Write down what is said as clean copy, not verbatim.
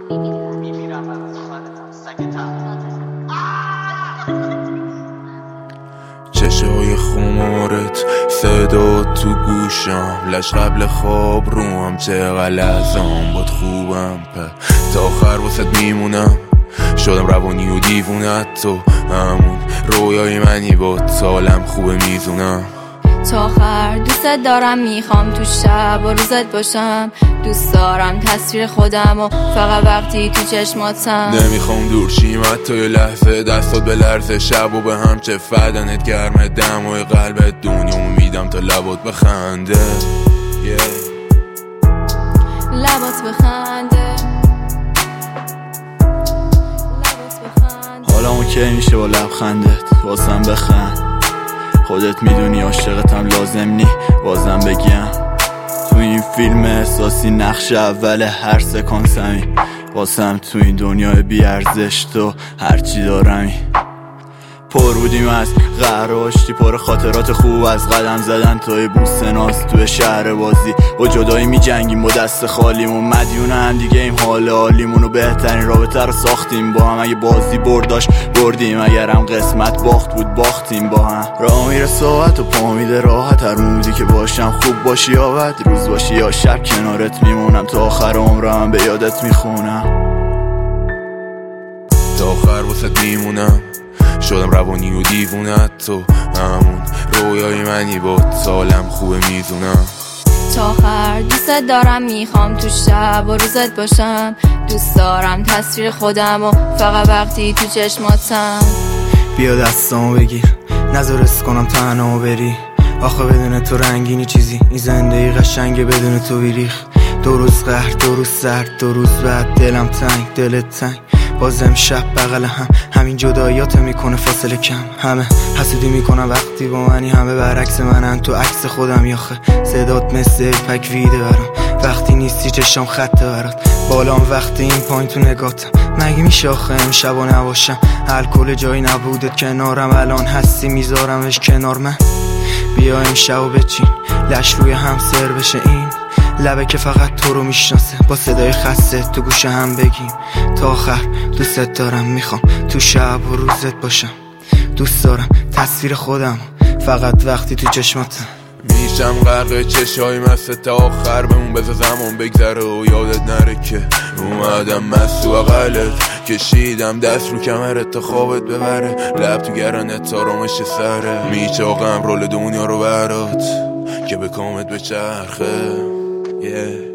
چشای خمارت صدا تو گوشم، لش قبل خواب روم چه غلظام باد خوبم تا آخر واسد میمونم. شدم روانی و دیوونت تو همون رویای منی با سالم خوبه میزونم. تا آخر دوست دارم، میخوام تو شب و روزت باشم. دوست دارم تصویر خودم و فقط وقتی تو چشماتم. نمیخوام دور شیم حتی یه لحظه، دستات به لرزه شب و به هم چه فدنت گرمه دمای قلبت دنیامو میدم تا لبات بخنده لبات بخنده حالا اوکی میشه با لبخندت واسم بخند. خودت میدونی عاشقتم لازم نی بازم بگم. تو این فیلم احساسی نقش اول هر سکانسمی واسم تو این دنیای بیارزش تو هرچی دارمی. پر بودیم از قهر و آشتی، پر خاطرات خوب از قدم زدن توی بوسه ناز توی شهر بازی. با جدایی می جنگیم با دست خالیمون، مدیون هم دیگه ایم حال حالیمون و بهترین رابطه رو ساختیم با هم. اگه بازی برداشت بردیم، اگر هم قسمت باخت بود باختیم با هم. راه میره ساعت و پا میده راحت، هر موزی که باشم خوب باشی یا بد، روز باشی یا شب کنارت میمونم. تا آخر عمرم به یادت میخونم، تا آخر واسد میمونم. شدم روانی و دیوونت تو همون رویای منی با سالم خوبه میزونم. تا آخر دوست دارم، میخوام تو شب و روزت باشم. دوست دارم تصویر خودم و فقط وقتی تو چشماتم. بیا دستامو بگیر نذارست کنم تنها بری. آخه بدون تو رنگینی چیزی، این زندگی قشنگه بدون تو بیریخ. دو روز قهر، دو روز سرد، دو روز بعد دلم تنگ دلت تنگ. بازم شب بغل هم، همین جداییات میکنه فاصله کم. همه حسودی میکنن وقتی با منی، همه برعکس منن تو عکس خودم. یاخه صدات مثل پک ویده برام، وقتی نیستی چشام خطه برات. بالام وقتی این پایین تو نگاتم، مگه میشه آخه امشب و نباشم؟ الکل جایی نبودت کنارم، الان هستی میذارمش کنار من. بیا امشب و بچین لش روی هم سر بشه این لبه که فقط تو رو میشناسه. با صدای خسته تو گوشه هم بگیم تا آخر دوستت دارم، میخوام تو شب و روزت باشم. دوست دارم تصویر خودم فقط وقتی تو چشماتم. میشم غرق چشای مست تا آخر بمون، بذار زمان بگذره و یادت نره که اومدم مست و اقلت کشیدم دست رو کمرت تا خوابت ببره. لب تو گرنت تا رامش سره، میچاقم رول دنیا رو برات که به کامت بچرخه.